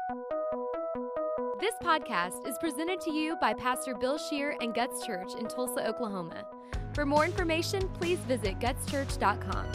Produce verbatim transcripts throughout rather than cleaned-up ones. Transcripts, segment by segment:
This podcast is presented to you by Pastor Bill Scheer and Guts Church in Tulsa, Oklahoma. For more information, please visit guts church dot com.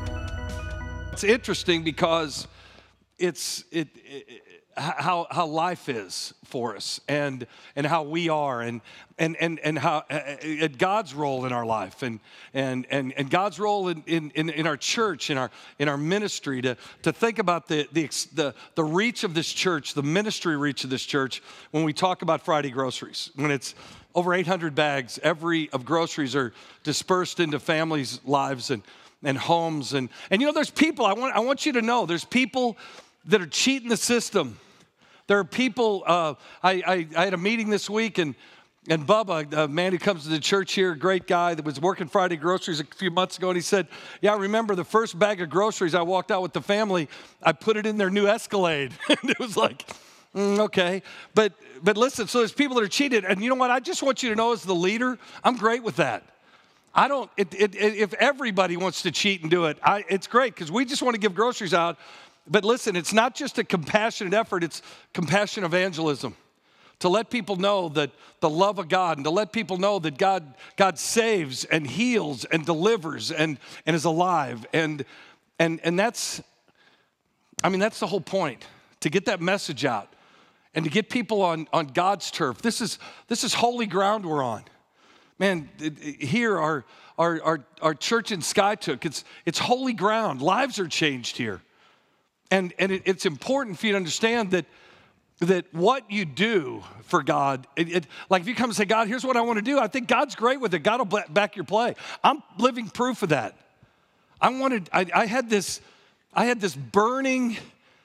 It's interesting because it's it, it how how life is for us and and how we are and and and and how uh, God's role in our life and and and and God's role in in in our church, in our in our ministry, to to think about the the the the reach of this church, the ministry reach of this church when we talk about Friday groceries, when it's over eight hundred bags every of groceries are dispersed into families' lives and and homes and and you know there's people I want I want you to know there's people that are cheating the system. There are people, uh, I, I, I had a meeting this week, and, and Bubba, a man who comes to the church here, a great guy that was working Friday groceries a few months ago, and he said, yeah, I remember the first bag of groceries I walked out with the family, I put it in their new Escalade. And it was like, mm, okay. But, but listen, so there's people that are cheated, and you know what? I just want you to know as the leader, I'm great with that. I don't, it, it, it, if everybody wants to cheat and do it, I, it's great, because we just want to give groceries out. But listen, it's not just a compassionate effort, it's compassion evangelism. To let people know that the love of God and to let people know that God, God saves and heals and delivers and, and is alive. And, and, and that's, I mean, that's the whole point, to get that message out and to get people on, on God's turf. This is, this is holy ground we're on. Man, here, our, our, our, our church in Skiatook, it's, it's holy ground. Lives are changed here. And, and it, it's important for you to understand that, that what you do for God, it, it, like if you come and say, God, here's what I want to do, I think God's great with it. God will back your play. I'm living proof of that. I wanted, I, I had this, I had this burning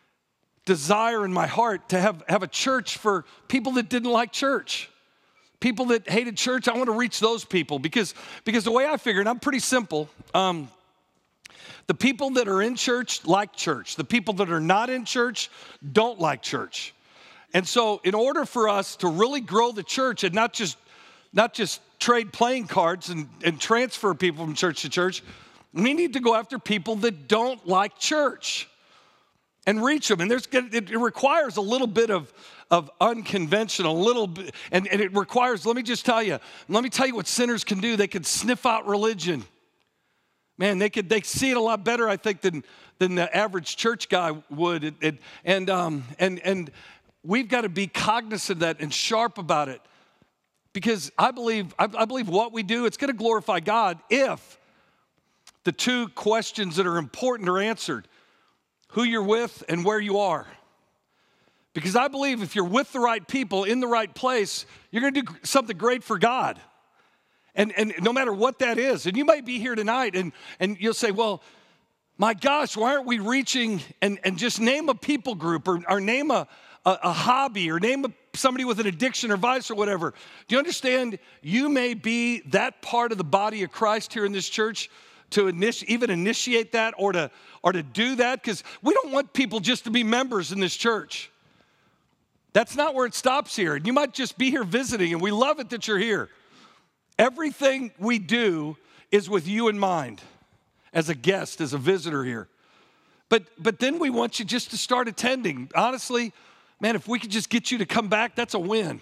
desire in my heart to have, have a church for people that didn't like church. People that hated church, I want to reach those people because, because the way I figured, I'm pretty simple. Um, The people that are in church like church. The people that are not in church don't like church. And so in order for us to really grow the church and not just, not just trade playing cards and, and transfer people from church to church, we need to go after people that don't like church and reach them. And there's, it, it requires a little bit of, of unconventional, a little bit, and, and it requires, let me just tell you, let me tell you what sinners can do. They can sniff out religion. Man, they could they see it a lot better, I think, than than the average church guy would. It, it, and um and and we've got to be cognizant of that and sharp about it, because I believe I, I believe what we do, it's going to glorify God if the two questions that are important are answered: who you're with and where you are. Because I believe if you're with the right people in the right place, you're going to do something great for God. And, and no matter what that is, and you might be here tonight and, and you'll say, well, my gosh, why aren't we reaching and, and just name a people group or, or name a, a, a hobby or name a, somebody with an addiction or vice or whatever. Do you understand? You may be that part of the body of Christ here in this church to initi- even initiate that or to, or to do that, because we don't want people just to be members in this church. That's not where it stops here. And you might just be here visiting, and we love it that you're here. Everything we do is with you in mind, as a guest, as a visitor here. But but then we want you just to start attending. Honestly, man, if we could just get you to come back, that's a win.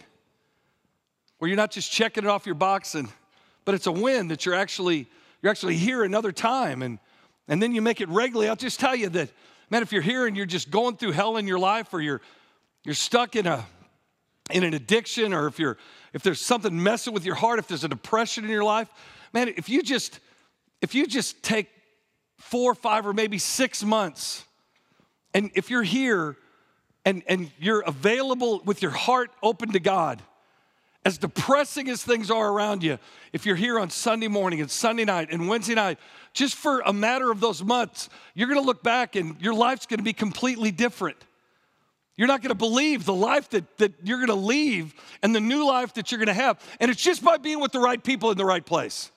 Where you're not just checking it off your box, and but it's a win that you're actually you're actually here another time, and and then you make it regularly. I'll just tell you that, man, if you're here and you're just going through hell in your life, or you're you're stuck in a in an addiction, or if you're if there's something messing with your heart, if there's a depression in your life, man, if you just if you just take four, five, or maybe six months, and if you're here and, and you're available with your heart open to God, as depressing as things are around you, if you're here on Sunday morning and Sunday night and Wednesday night, just for a matter of those months, you're gonna look back and your life's gonna be completely different. You're not gonna believe the life that, that you're gonna leave and the new life that you're gonna have. And it's just by being with the right people in the right place.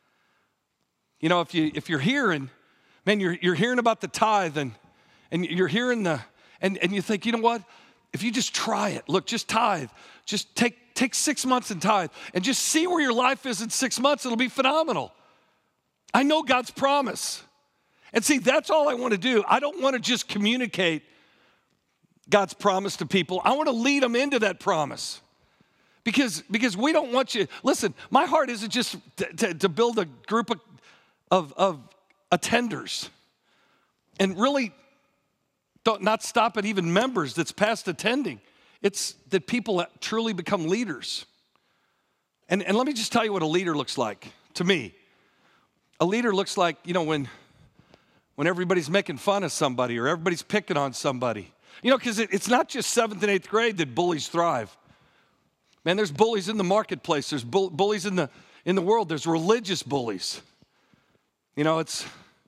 You know, if you if you're here and man, you're you're hearing about the tithe and and you're hearing the and, and you think, you know what? If you just try it, look, just tithe. Just take take six months and tithe and just see where your life is in six months. It'll be phenomenal. I know God's promise. And see, that's all I want to do. I don't want to just communicate God's promise to people. I want to lead them into that promise. Because, because we don't want you, listen, my heart isn't just to, to, to build a group of, of, of attenders and really don't not stop at even members that's past attending. It's that people truly become leaders. And, and let me just tell you what a leader looks like to me. A leader looks like, you know, when, when everybody's making fun of somebody or everybody's picking on somebody. You know, because it, it's not just seventh and eighth grade that bullies thrive. Man, there's bullies in the marketplace. There's bull, bullies in the, in the world. There's religious bullies. You know, it's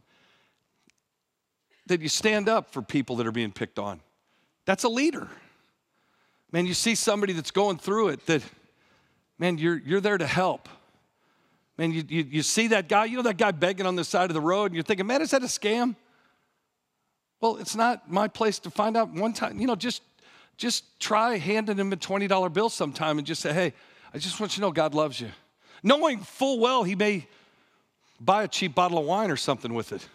that you stand up for people that are being picked on. That's a leader. Man, you see somebody that's going through it that, man, you're, you're there to help. Man, you, you, you see that guy, you know that guy begging on the side of the road, and you're thinking, man, is that a scam? Well, it's not my place to find out. One time, you know, just Just try handing him a twenty dollar bill sometime and just say, hey, I just want you to know God loves you. Knowing full well he may buy a cheap bottle of wine or something with it.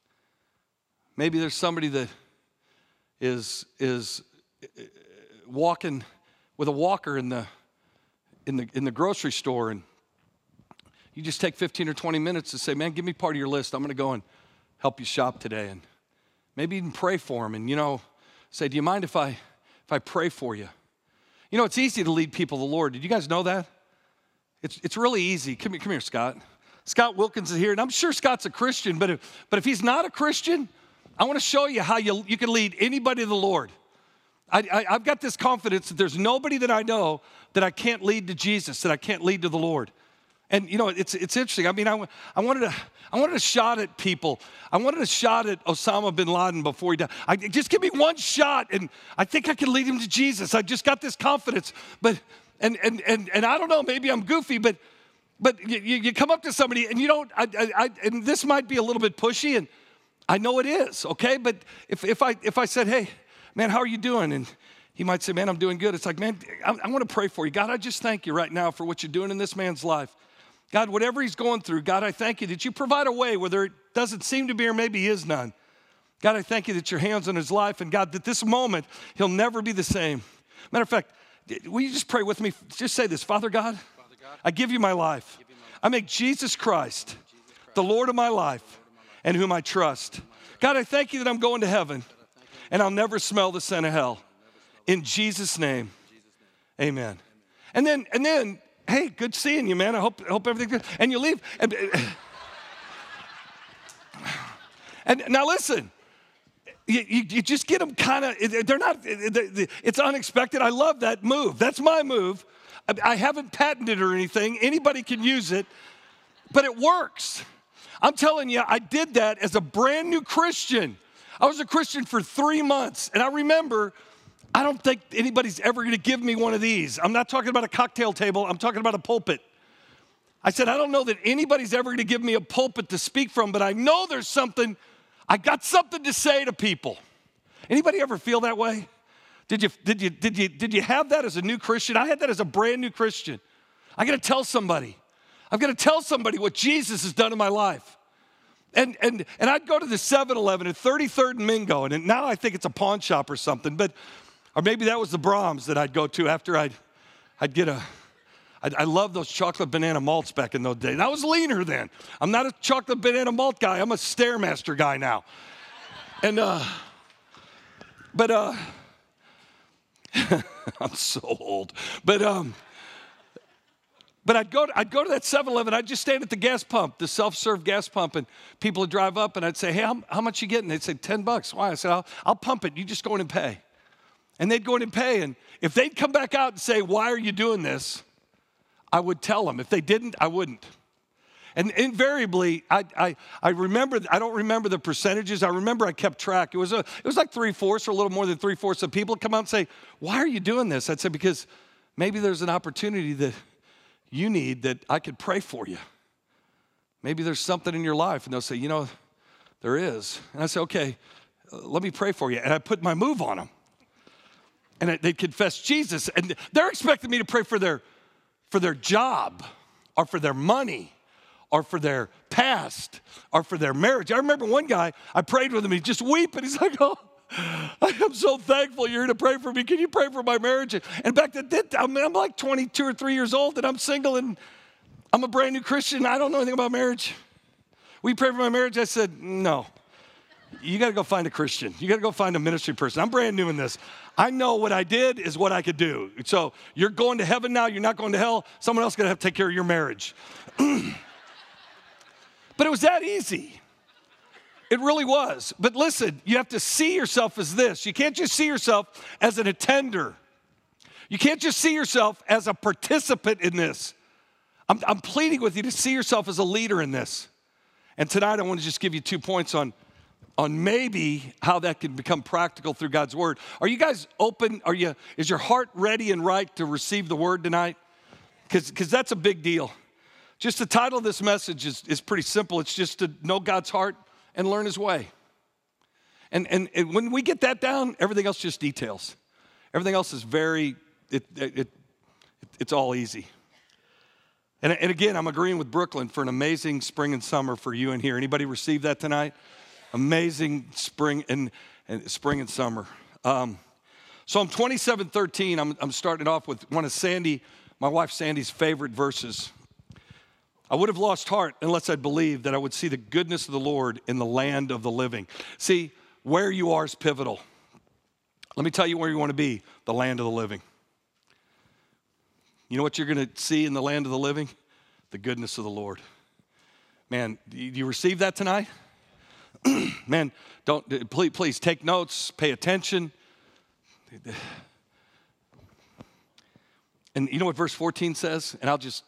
Maybe there's somebody that is, is walking with a walker in the, in the, in the grocery store, and you just take fifteen or twenty minutes to say, man, give me part of your list. I'm going to go and help you shop today. And maybe even pray for him and, you know, say, do you mind if I... if I pray for you? You know, it's easy to lead people to the Lord. Did you guys know that? It's, it's really easy. Come here, come here, Scott. Scott Wilkins is here, and I'm sure Scott's a Christian, but if, but if he's not a Christian, I want to show you how you, you can lead anybody to the Lord. I, I, I've got this confidence that there's nobody that I know that I can't lead to Jesus, that I can't lead to the Lord. And, you know, it's it's interesting. I mean, I, I, wanted to, I wanted a shot at people. I wanted a shot at Osama bin Laden before he died. I, just give me one shot, and I think I can lead him to Jesus. I just got this confidence. But, and and and and I don't know, maybe I'm goofy, but but you, you come up to somebody, and you don't, I, I, I, and this might be a little bit pushy, and I know it is, okay? But if, if, I, if I said, hey, man, how are you doing? And he might say, man, I'm doing good. It's like, man, I, I want to pray for you. God, I just thank you right now for what you're doing in this man's life. God, whatever he's going through, God, I thank you that you provide a way where there doesn't seem to be or maybe is none. God, I thank you that your hand's on his life, and God, that this moment, he'll never be the same. Matter of fact, will you just pray with me? Just say this, Father God, Father God I give you my life. You my life. I make Jesus Christ, Jesus Christ the Lord of my life, and whom I trust. God, I thank you that I'm going to heaven, and I'll never smell the scent of hell. In Jesus' name, amen. And then, and then, hey, good seeing you, man. I hope, I hope everything's good. And you leave. And, and now listen, you, you, you just get them kind of, they're not, it's unexpected. I love that move. That's my move. I, I haven't patented it or anything. Anybody can use it, but it works. I'm telling you, I did that as a brand new Christian. I was a Christian for three months, and I remember, I don't think anybody's ever going to give me one of these. I'm not talking about a cocktail table. I'm talking about a pulpit. I said, I don't know that anybody's ever going to give me a pulpit to speak from, but I know there's something, I got something to say to people. Anybody ever feel that way? Did you, did you, did you, did you have that as a new Christian? I had that as a brand new Christian. I got to tell somebody. I've got to tell somebody what Jesus has done in my life. And and and I'd go to the seven eleven at thirty-third and Mingo, and now I think it's a pawn shop or something, but or maybe that was the Brahms that I'd go to after I'd I'd get a. I, I love those chocolate banana malts back in those days. I was leaner then. I'm not a chocolate banana malt guy. I'm a Stairmaster guy now. And uh, but uh, I'm so old. But um. But I'd go, to, I'd go to that seven eleven, I'd just stand at the gas pump, the self-serve gas pump, and people would drive up, and I'd say, hey, how, how much you getting? They'd say, ten bucks. Why? I said, I'll, I'll pump it. You just go in and pay. And they'd go in and pay, and if they'd come back out and say, why are you doing this? I would tell them. If they didn't, I wouldn't. And invariably, I, I, I remember, I don't remember the percentages. I remember I kept track. It was, a, it was like three-fourths or a little more than three-fourths of people come out and say, why are you doing this? I'd say, because maybe there's an opportunity that you need that I could pray for you. Maybe there's something in your life. And they'll say, you know, there is. And I say, okay, uh, let me pray for you. And I put my move on them. And I, they'd confess Jesus. And they're expecting me to pray for their, for their job or for their money or for their past or for their marriage. I remember one guy, I prayed with him. He's just weeping. He's like, oh, I am so thankful you're here to pray for me. Can you pray for my marriage? And back then, I'm, I'm like twenty-two or three years old, and I'm single, and I'm a brand new Christian. I don't know anything about marriage. Will you pray for my marriage? I said, no. You got to go find a Christian. You got to go find a ministry person. I'm brand new in this. I know what I did is what I could do. So you're going to heaven now. You're not going to hell. Someone else is going to have to take care of your marriage. But it was that easy. It really was. But listen, you have to see yourself as this. You can't just see yourself as an attender. You can't just see yourself as a participant in this. I'm, I'm pleading with you to see yourself as a leader in this. And tonight I want to just give you two points on, on maybe how that can become practical through God's word. Are you guys open? Are you? Is your heart ready and right to receive the word tonight? Because because that's a big deal. Just the title of this message is, is pretty simple. It's just to know God's heart and learn his way. And, and, and when we get that down, everything else just details. Everything else is very, it, it, it, it's all easy. And, and again, I'm agreeing with Brooklyn for an amazing spring and summer for you in here. Anybody receive that tonight? Amazing spring and, and spring and summer. Um, Psalm twenty-seven thirteen, I'm, I'm starting off with one of Sandy, my wife Sandy's favorite verses. I would have lost heart unless I'd believed that I would see the goodness of the Lord in the land of the living. See, where you are is pivotal. Let me tell you where you want to be, the land of the living. You know what you're going to see in the land of the living? The goodness of the Lord. Man, do you receive that tonight? Man, don't, please, please take notes, pay attention. And you know what verse fourteen says? And I'll just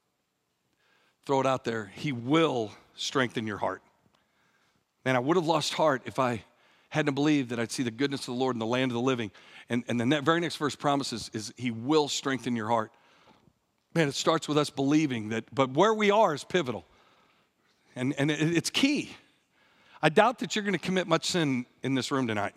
throw it out there. He will strengthen your heart. Man, I would have lost heart if I hadn't believed that I'd see the goodness of the Lord in the land of the living. And, and the very next verse promises is he will strengthen your heart. Man, it starts with us believing that, but where we are is pivotal. And, and it, it's key. I doubt that you're going to commit much sin in this room tonight.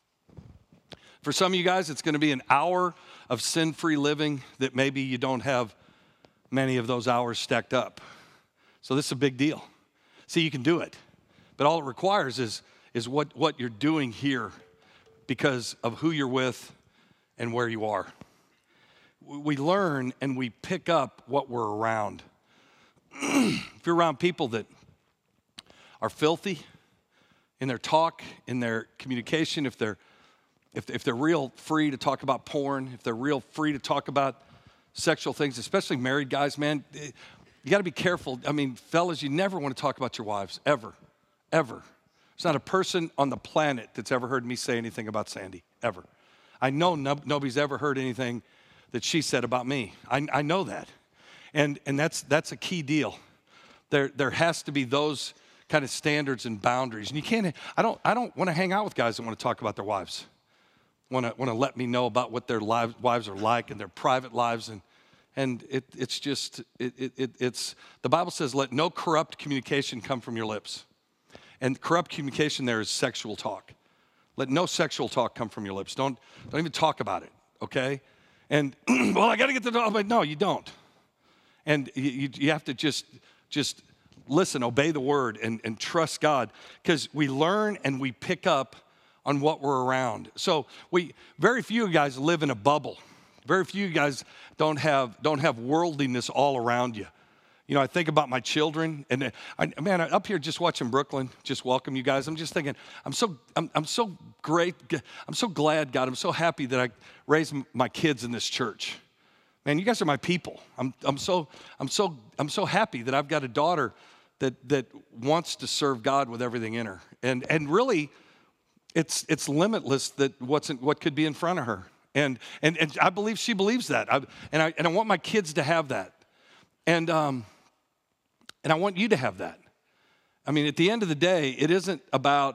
For some of you guys, it's going to be an hour of sin-free living that maybe you don't have many of those hours stacked up. So this is a big deal. See, you can do it. But all it requires is, is what, what you're doing here because of who you're with and where you are. We learn and we pick up what we're around. If you're around people that are filthy in their talk, in their communication, if they're if, if they're real free to talk about porn, if they're real free to talk about sexual things, especially married guys, man, you got to be careful. I mean, fellas, you never want to talk about your wives, ever, ever. There's not a person on the planet that's ever heard me say anything about Sandy, ever. I know no, nobody's ever heard anything that she said about me. I, I know that. And, and that's, that's a key deal. There, there has to be those kind of standards and boundaries. And you can't, I don't, I don't want to hang out with guys that want to talk about their wives. Want to, want to let me know about what their lives, wives are like and their private lives. And, and it, it's just, it, it, it, it's, the Bible says, let no corrupt communication come from your lips. And corrupt communication there is sexual talk. Let no sexual talk come from your lips. Don't, don't even talk about it, okay? And, well, I got to get to the, but no, you don't. And you, you have to just, just listen, obey the word, and, and trust God. Because we learn and we pick up on what we're around. So we, very few guys live in a bubble. Very few guys don't have, don't have worldliness all around you. You know, I think about my children, and I, man, up here just watching Brooklyn, just welcome you guys. I'm just thinking, I'm so, I'm, I'm so great. I'm so glad, God. I'm so happy that I raised my kids in this church. Man, you guys are my people. I'm, I'm so, I'm so, I'm so happy that I've got a daughter that that wants to serve God with everything in her, and and really, it's it's limitless that what's in, what could be in front of her, and and and I believe she believes that, I, and I and I want my kids to have that, and um. And I want you to have that. I mean, at the end of the day, it isn't about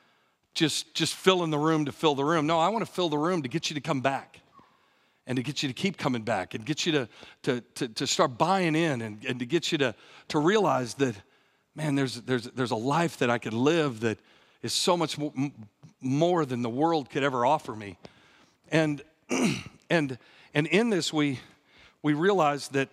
just, just filling the room to fill the room. No, I want to fill the room to get you to come back and to get you to keep coming back and get you to, to, to, to start buying in and, and to get you to, to realize that, man, there's, there's, there's a life that I could live that is so much more, more than the world could ever offer me. And, and, and in this, we, we realize that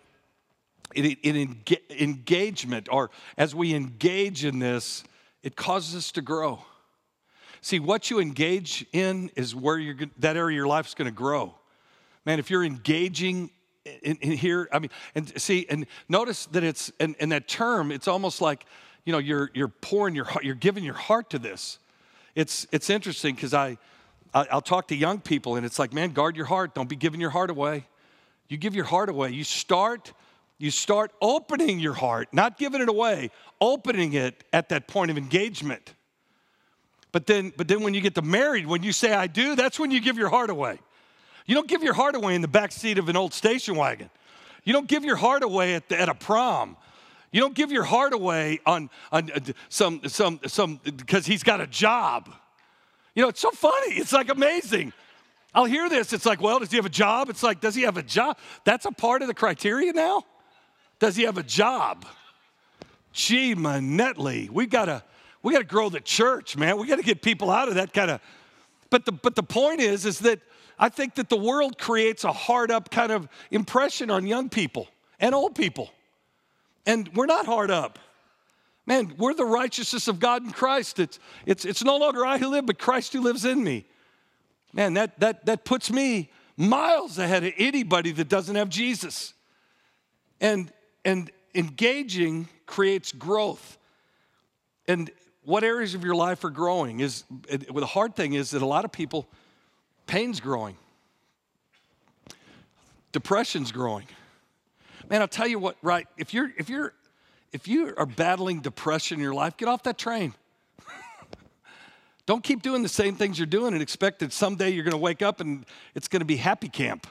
In, in engagement, or as we engage in this, it causes us to grow. See, what you engage in is where you're that area of your life is going to grow. Man, if you're engaging in, in here, I mean, and see, and notice that it's, and, and that term, it's almost like, you know, you're you're pouring your heart, you're giving your heart to this. It's it's interesting because I, I, I'll talk to young people, and it's like, man, guard your heart. Don't be giving your heart away. You give your heart away. You start, you start opening your heart, not giving it away, opening it at that point of engagement. But then, but then when you get to married, when you say I do, that's when you give your heart away. You don't give your heart away in the back seat of an old station wagon. You don't give your heart away at, the, at a prom. You don't give your heart away on, on some, some, some, because he's got a job. You know, it's so funny. It's like amazing. I'll hear this. It's like, well, does he have a job? It's like, does he have a job? That's a part of the criteria now? Does he have a job? Gee, manetly. We gotta, we gotta grow the church, man. We gotta get people out of that kind of, but the, but the point is, is that I think that the world creates a hard up kind of impression on young people and old people. And we're not hard up. Man, we're the righteousness of God in Christ. It's, it's, it's no longer I who live, but Christ who lives in me. Man, that, that, that puts me miles ahead of anybody that doesn't have Jesus. And, and engaging creates growth. And what areas of your life are growing is, well, the hard thing is that a lot of people, pain's growing. Depression's growing. Man, I'll tell you what, right, if you're, if you're, if you are battling depression in your life, get off that train. Don't keep doing the same things you're doing and expect that someday you're going to wake up and it's going to be happy camp.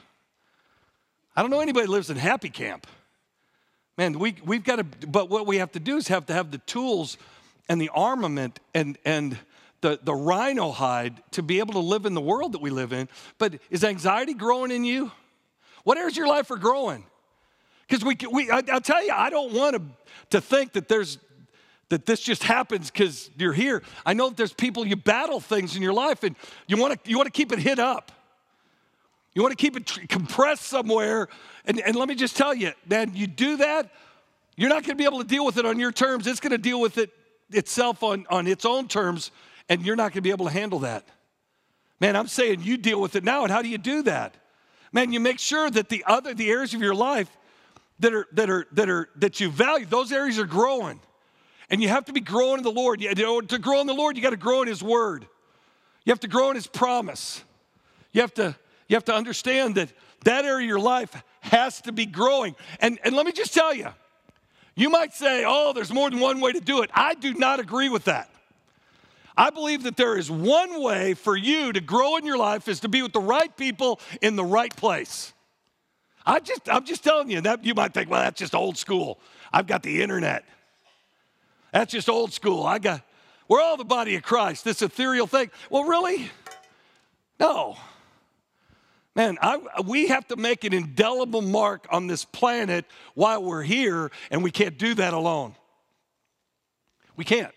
I don't know anybody that lives in happy camp. Man, we, we've got to, but what we have to do is have to have the tools and the armament and, and the, the rhino hide to be able to live in the world that we live in. But is anxiety growing in you? What areas of your life are growing? Because we, we I, I'll tell you, I don't want to, to think that there's, that this just happens because you're here. I know that there's people, you battle things in your life and you want to you want to keep it hid up. You want to keep it tr- compressed somewhere. And, and let me just tell you, man, you do that, you're not going to be able to deal with it on your terms. It's going to deal with it itself on, on its own terms, and you're not going to be able to handle that. Man, I'm saying you deal with it now, and how do you do that? Man, you make sure that the other, the areas of your life that are, that are, that are, that you value, those areas are growing. And you have to be growing in the Lord. You know, to grow in the Lord, you got to grow in His Word. You have to grow in His promise. You have to, you have to understand that that area of your life has to be growing. And, and let me just tell you, you might say, oh, there's more than one way to do it. I do not agree with that. I believe that there is one way for you to grow in your life is to be with the right people in the right place. I just, I'm just telling you, that you might think, well, that's just old school. I've got the internet. That's just old school. I got, we're all the body of Christ, this ethereal thing. Well, really? No. Man, I, we have to make an indelible mark on this planet while we're here, and we can't do that alone. We can't.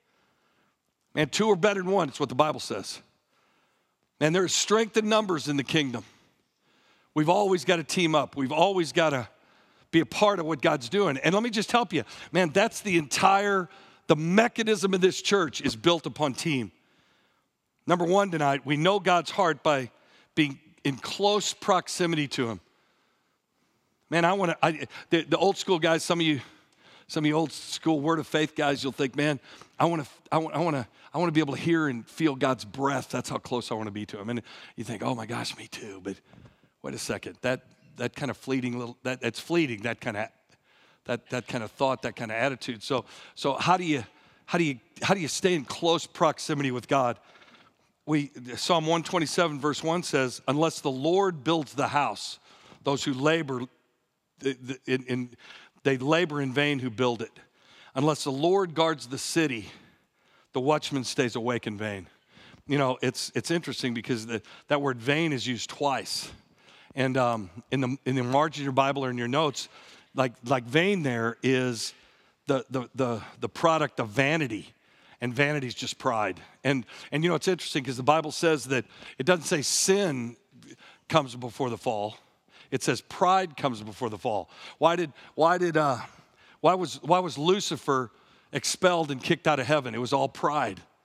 Man, two are better than one. It's what the Bible says. Man, there is strength in numbers in the kingdom. We've always got to team up. We've always got to be a part of what God's doing. And let me just help you. Man, that's the entire, the mechanism of this church is built upon team. Number one tonight, we know God's heart by being in close proximity to Him. Man, I want to, the, the old school guys, some of you, some of you old school Word of Faith guys, you'll think, man, I want to, I want, I want to, I want to be able to hear and feel God's breath. That's how close I want to be to Him. And you think, oh my gosh, me too. But wait a second, that, that kind of fleeting little, that, that's fleeting, that kind of, that, that kind of thought, that kind of attitude. So, so how do you, how do you, how do you stay in close proximity with God? We, Psalm one twenty-seven verse one says, unless the Lord builds the house, those who labor, in, in, they labor in vain who build it. Unless the Lord guards the city, the watchman stays awake in vain. You know, it's, it's interesting because the, that word vain is used twice. And um, in the in the margin of your Bible or in your notes, like like vain there is the the the, the product of vanity, and vanity is just pride. And and you know it's interesting because the Bible says that it doesn't say sin comes before the fall; it says pride comes before the fall. Why did why did uh, why was why was Lucifer expelled and kicked out of heaven? It was all pride.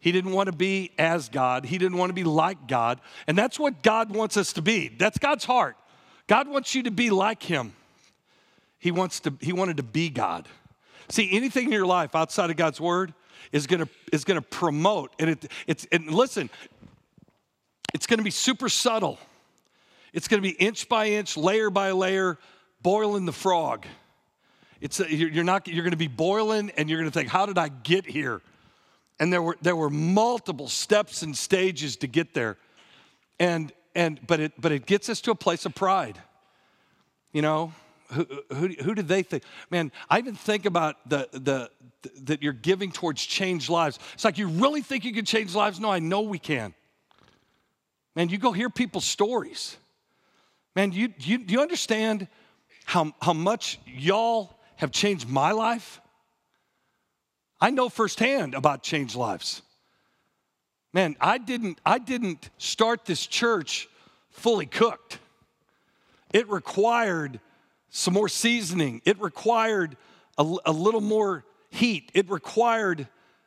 He didn't want to be as God. He didn't want to be like God. And that's what God wants us to be. That's God's heart. God wants you to be like him. He wants to, he wanted to be God. See, anything in your life outside of God's word is gonna, is gonna promote, and it, it's, and listen, it's gonna be super subtle. It's gonna be inch by inch, layer by layer, boiling the frog. It's a, you're not, you're gonna be boiling, and you're gonna think, how did I get here? And there were, there were multiple steps and stages to get there. And, and, but it, but it gets us to a place of pride. You know, who, who, who do they think? Man, I even think about the, the, the, that you're giving towards changed lives. It's like, you really think you can change lives? No, I know we can. Man, you go hear people's stories. Man, you, you, do you understand how, how much y'all have changed my life? I know firsthand about changed lives. Man, I didn't, I didn't start this church fully cooked. It required some more seasoning. It required a, a little more heat. It required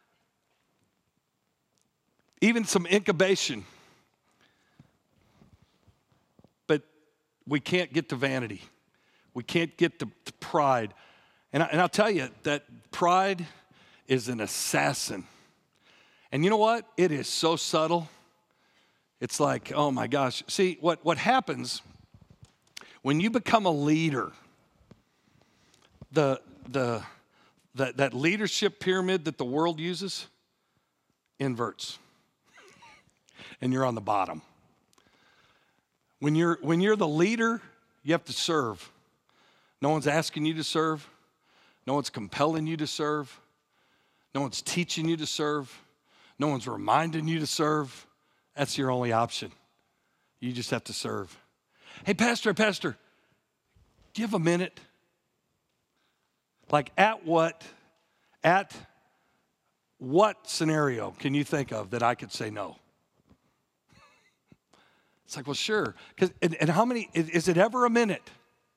even some incubation. But we can't get to vanity. We can't get to, to pride. And, I, and I'll tell you that pride is an assassin. And you know what? It is so subtle. It's like, oh my gosh. See, what, what happens when you become a leader, the, the, the, that leadership pyramid that the world uses inverts. And you're on the bottom. When you're, when you're the leader, you have to serve. No one's asking you to serve. No one's compelling you to serve. No one's teaching you to serve. No one's reminding you to serve. That's your only option. You just have to serve. Hey, pastor, pastor, do you have a minute? Like at what, at what scenario can you think of that I could say no? It's like, well, sure. 'Cause, and, and how many, is, is it ever a minute?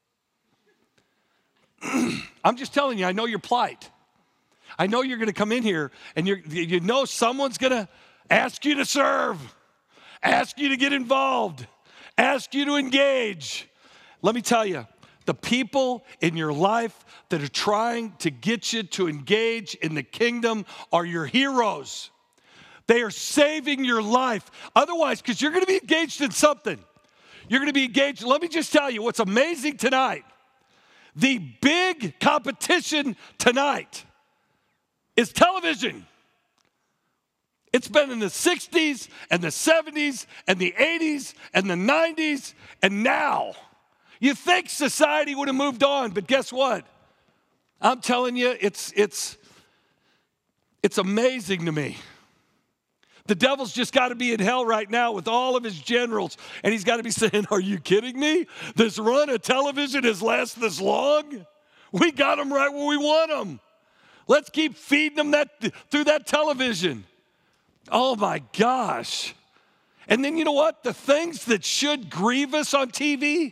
I'm just telling you, I know your plight. I know you're going to come in here and you're, you know someone's going to ask you to serve, ask you to get involved, ask you to engage. Let me tell you, the people in your life that are trying to get you to engage in the kingdom are your heroes. They are saving your life. Otherwise, because you're going to be engaged in something. You're going to be engaged. Let me just tell you what's amazing tonight. The big competition tonight is television. It's been in the sixties and the seventies and the eighties and the nineties, and now you think society would have moved on, but guess what? I'm telling you, it's it's it's amazing to me. The devil's just got to be in hell right now with all of his generals, and he's got to be saying, are you kidding me? This run of television has lasted this long? We got them right where we want them. Let's keep feeding them that through that television. Oh my gosh. And then you know what? The things that should grieve us on T V.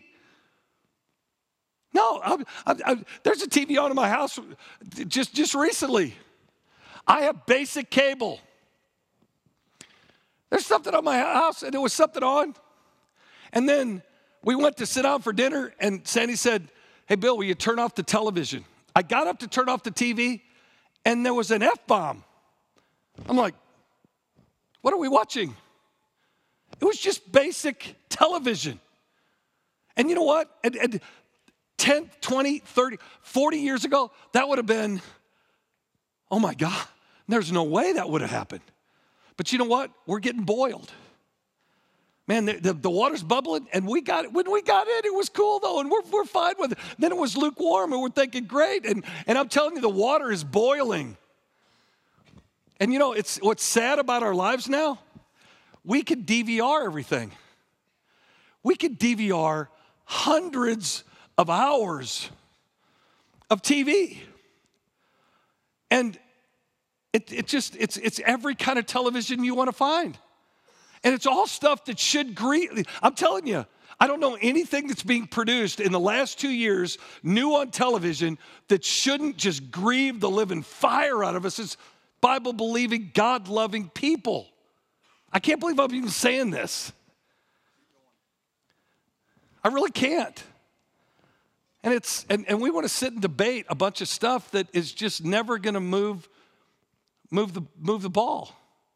No, I'm, I'm, I'm, there's a T V on in my house just, just recently. I have basic cable. There's something on my house, and there was something on. And then we went to sit down for dinner, and Sandy said, hey, Bill, will you turn off the television? I got up to turn off the T V, and there was an F-bomb. I'm like, what are we watching? It was just basic television. And you know what? And, and ten, twenty, thirty, forty years ago, that would have been, oh my God, there's no way that would have happened. But you know what? We're getting boiled. Man, the, the, the water's bubbling, and we got it. When we got in, it was cool, though, and we're, we're fine with it. Then it was lukewarm, and we're thinking, great. And, and I'm telling you, the water is boiling. And you know, it's what's sad about our lives now? We could D V R everything. We could D V R hundreds of hours of T V. And it, it just, it's, it's every kind of television you want to find. And it's all stuff that should grieve. I'm telling you, I don't know anything that's being produced in the last two years, new on television, that shouldn't just grieve the living fire out of us. It's Bible-believing, God-loving people. I can't believe I'm even saying this. I really can't. And it's and, and we want to sit and debate a bunch of stuff that is just never going to move, move the move the ball.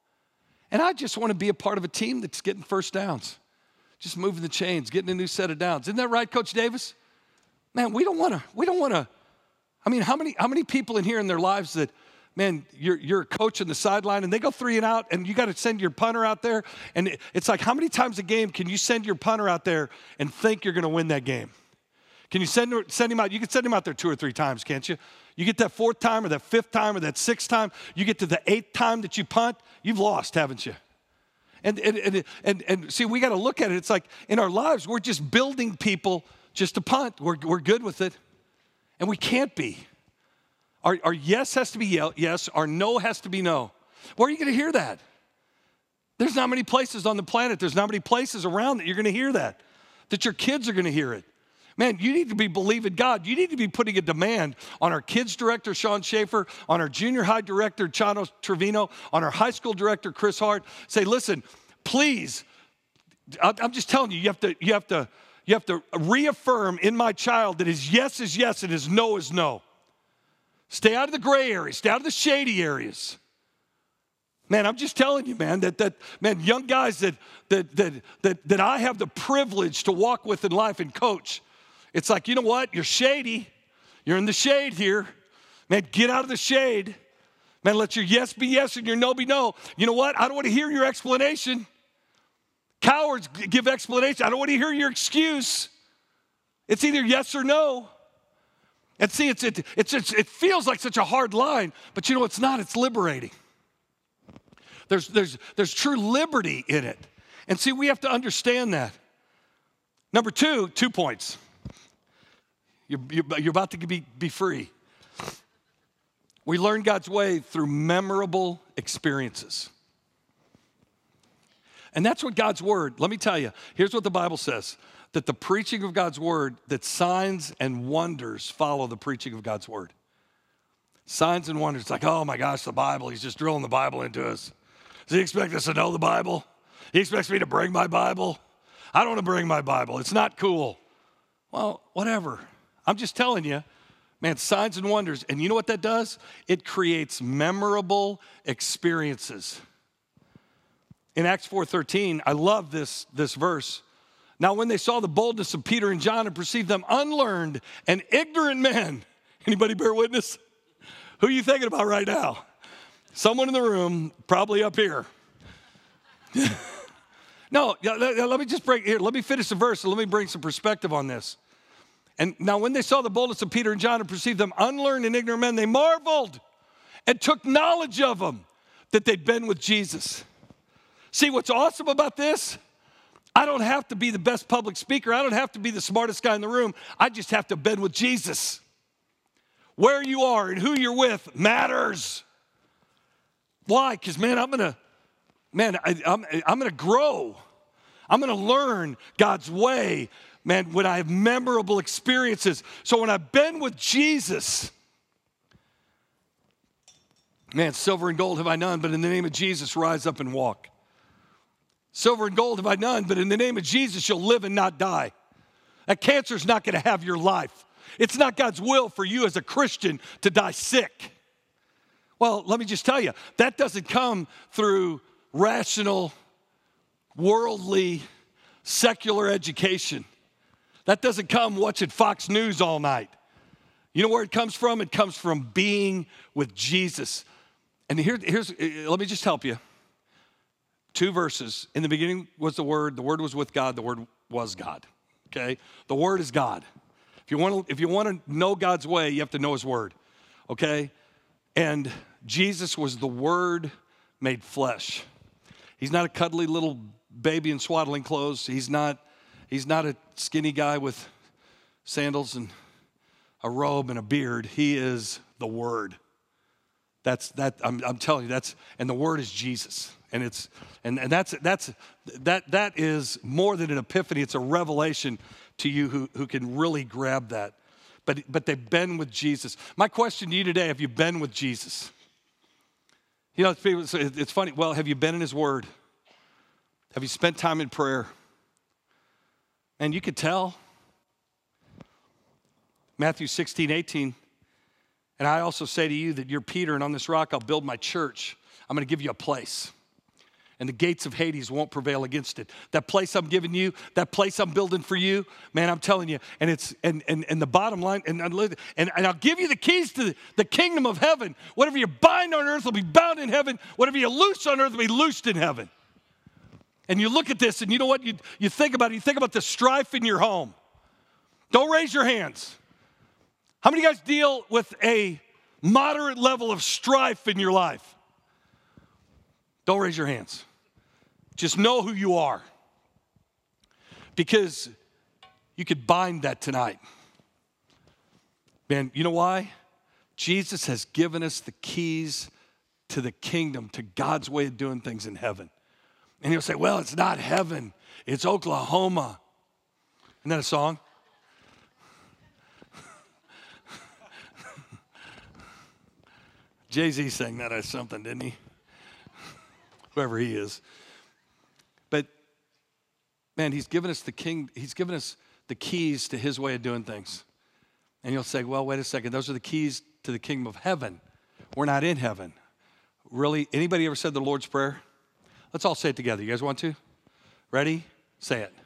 And I just want to be a part of a team that's getting first downs, just moving the chains, getting a new set of downs. Isn't that right, Coach Davis? Man, we don't want to. We don't want to. I mean, how many how many people in here in their lives that, man, you're you're a coach on the sideline and they go three and out and you got to send your punter out there, and it's like, how many times a game can you send your punter out there and think you're going to win that game? Can you send send him out? You can send him out there two or three times, can't you? You get that fourth time or that fifth time or that sixth time, you get to the eighth time that you punt, you've lost, haven't you? And and and and, and see, we got to look at it. It's like in our lives, we're just building people just to punt. We're we're good with it, and we can't be. Our, our yes has to be yes. Our no has to be no. Where are you going to hear that? There's not many places on the planet. There's not many places around that you're going to hear that, that your kids are going to hear it. Man, you need to be believing God. You need to be putting a demand on our kids director, Sean Schaefer, on our junior high director, Chano Trevino, on our high school director, Chris Hart. Say, listen, please, I'm just telling you, you have to, you have to, you have to reaffirm in my child that his yes is yes and his no is no. Stay out of the gray areas. Stay out of the shady areas. Man, I'm just telling you, man, that, that man, young guys that, that, that, that, that I have the privilege to walk with in life and coach, it's like, you know what? You're shady. You're in the shade here. Man, get out of the shade. Man, let your yes be yes and your no be no. You know what? I don't want to hear your explanation. Cowards give explanation. I don't want to hear your excuse. It's either yes or no. And see, it's, it, it's, it's, it feels like such a hard line, but you know, it's not. It's liberating. There's, there's, there's true liberty in it. And see, we have to understand that. Number two, two points. You're, you're, you're about to be, be free. We learn God's way through memorable experiences. And that's what God's word, let me tell you, here's what the Bible says, that the preaching of God's word, that signs and wonders follow the preaching of God's word. Signs and wonders, it's like, oh my gosh, the Bible, he's just drilling the Bible into us. Does he expect us to know the Bible? He expects me to bring my Bible? I don't want to bring my Bible. It's not cool. Well, whatever. I'm just telling you, man, signs and wonders. And you know what that does? It creates memorable experiences. In Acts four thirteen, I love this, this verse. Now, when they saw the boldness of Peter and John and perceived them unlearned and ignorant men, anybody bear witness? Who are you thinking about right now? Someone in the room, probably up here. No, let me just break here. Let me finish the verse and let me bring some perspective on this. And now when they saw the boldness of Peter and John and perceived them unlearned and ignorant men, they marveled and took knowledge of them that they'd been with Jesus. See, what's awesome about this? I don't have to be the best public speaker. I don't have to be the smartest guy in the room. I just have to have been with Jesus. Where you are and who you're with matters. Why? Because, man, I'm going to, man, I, I'm, I'm going to grow. I'm going to learn God's way, man, when I have memorable experiences. So when I've been with Jesus, man, silver and gold have I none, but in the name of Jesus, rise up and walk. Silver and gold have I none, but in the name of Jesus, you'll live and not die. That cancer's not going to have your life. It's not God's will for you as a Christian to die sick. Well, let me just tell you, that doesn't come through rational, worldly, secular education. That doesn't come watching Fox News all night. You know where it comes from? It comes from being with Jesus. And here, here's, let me just help you. Two verses. In the beginning was the Word. The Word was with God. The Word was God. Okay? The Word is God. If you want to, if you want to know God's way, you have to know His Word. Okay? And Jesus was the Word made flesh. He's not a cuddly little baby in swaddling clothes. He's not, he's not a skinny guy with sandals and a robe and a beard. He is the Word. That's that. I'm, I'm telling you. That's and the Word is Jesus. And it's and, and that's that's that that is more than an epiphany. It's a revelation to you who, who can really grab that. But but they've been with Jesus. My question to you today: have you been with Jesus? You know, people say, it's funny. Well, have you been in his word? Have you spent time in prayer? And you could tell. Matthew sixteen, eighteen. And I also say to you that you're Peter, and on this rock I'll build my church. I'm going to give you a place. And the gates of Hades won't prevail against it. That place I'm giving you, that place I'm building for you, man, I'm telling you. And it's and and, and the bottom line, and, and, and I'll give you the keys to the, the kingdom of heaven. Whatever you bind on earth will be bound in heaven. Whatever you loose on earth will be loosed in heaven. And you look at this, and you know what? You, you think about it. You think about the strife in your home. Don't raise your hands. How many of you guys deal with a moderate level of strife in your life? Don't raise your hands. Just know who you are. Because you could bind that tonight. Man, you know why? Jesus has given us the keys to the kingdom, to God's way of doing things in heaven. And you'll say, well, it's not heaven. It's Oklahoma. Isn't that a song? Jay-Z sang that or something, didn't he? Whoever he is. But, man, he's given us the king, he's given us the keys to his way of doing things. And you'll say, well, wait a second. Those are the keys to the kingdom of heaven. We're not in heaven. Really? Anybody ever said the Lord's Prayer? Let's all say it together. You guys want to? Ready? Say it.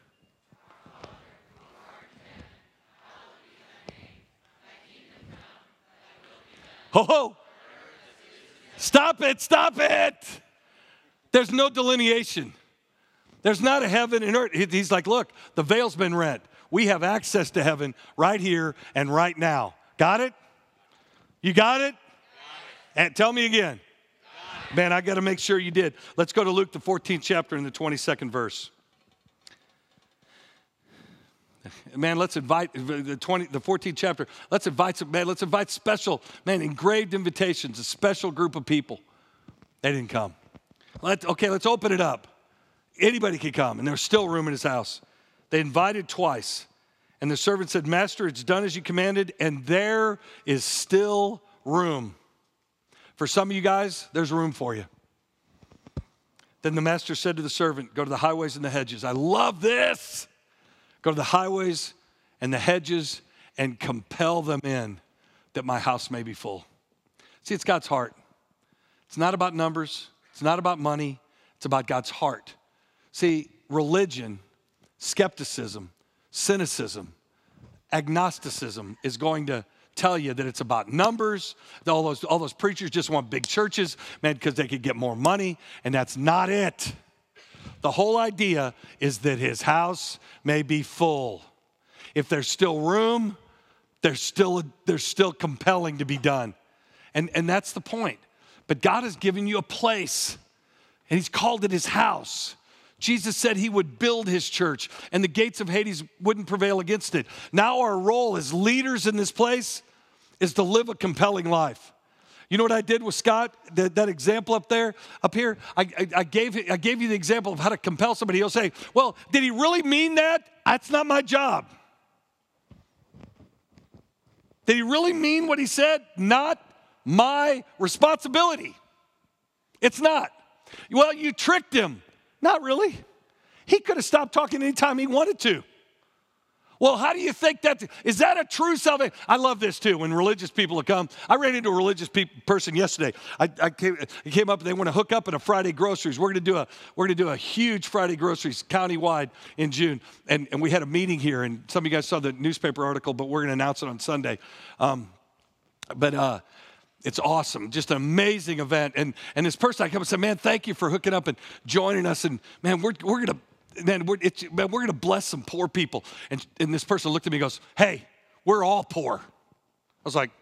Ho ho! Stop it, stop it! There's no delineation. There's not a heaven and earth. He's like, look, the veil's been rent. We have access to heaven right here and right now. Got it? You got it? Got it. And tell me again. Man, I got to make sure you did. Let's go to Luke, the fourteenth chapter and the twenty-second verse. Man, let's invite the twenty, the fourteenth chapter. Let's invite some, man, let's invite special, man, engraved invitations, a special group of people. They didn't come. Let, okay, let's open it up. Anybody could come, and there's still room in his house. They invited twice, and the servant said, Master, it's done as you commanded, and there is still room. For some of you guys, there's room for you. Then the master said to the servant, go to the highways and the hedges. I love this. Go to the highways and the hedges and compel them in that my house may be full. See, it's God's heart. It's not about numbers. It's not about money. It's about God's heart. See, religion, skepticism, cynicism, agnosticism is going to tell you that it's about numbers. All those, all those preachers just want big churches, man, because they could get more money, and that's not it. The whole idea is that his house may be full. If there's still room, there's still, there's still compelling to be done. And, and that's the point. But God has given you a place, and he's called it his house. Jesus said he would build his church, and the gates of Hades wouldn't prevail against it. Now our role as leaders in this place is to live a compelling life. You know what I did with Scott, that, that example up there, up here? I, I, I, gave, I gave you the example of how to compel somebody. He'll say, well, did he really mean that? That's not my job. Did he really mean what he said? Not my responsibility. It's not. Well, you tricked him. Not really. He could have stopped talking anytime he wanted to. Well, how do you think that, is that a true salvation? I love this too, when religious people come. I ran into a religious pe- person yesterday. I, I, came, I came up, and they want to hook up in a Friday groceries. We're going to do a we're going to do a huge Friday groceries countywide in June. And, and we had a meeting here, and some of you guys saw the newspaper article, but we're going to announce it on Sunday. Um, but uh, it's awesome, just an amazing event. And and this person, I come and said, man, thank you for hooking up and joining us. And man, we're we're going to. Man, we're, it's, man, we're going to bless some poor people. And, and this person looked at me and goes, hey, we're all poor. I was like,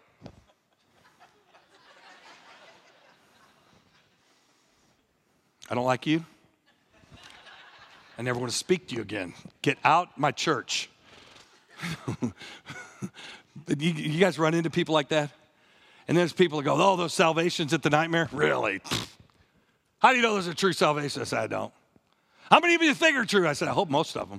I don't like you. I never want to speak to you again. Get out my church. But you, you guys run into people like that? And there's people that go, oh, those salvations at the nightmare? Really? How do you know those are true salvations? I said, I don't. How many of you think are true? I said, I hope most of them.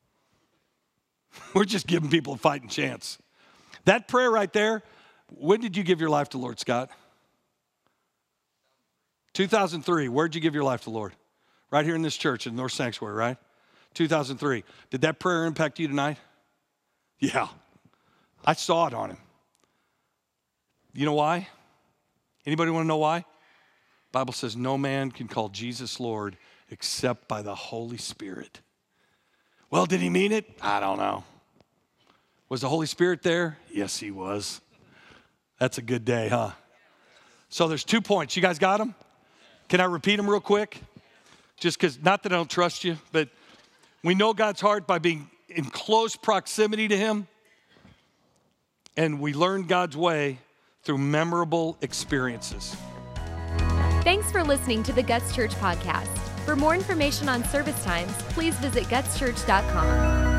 We're just giving people a fighting chance. That prayer right there, when did you give your life to Lord Scott? two thousand three, where'd you give your life to the Lord? Right here in this church, in North Sanctuary, right? two thousand three. Did that prayer impact you tonight? Yeah. I saw it on him. You know why? Anybody want to know why? The Bible says no man can call Jesus Lord except by the Holy Spirit. Well, did he mean it? I don't know. Was the Holy Spirit there? Yes, he was. That's a good day, huh? So there's two points. You guys got them? Can I repeat them real quick? Just because, not that I don't trust you, but we know God's heart by being in close proximity to him. And we learn God's way through memorable experiences. Thanks for listening to the Guts Church podcast. For more information on service times, please visit guts church dot com.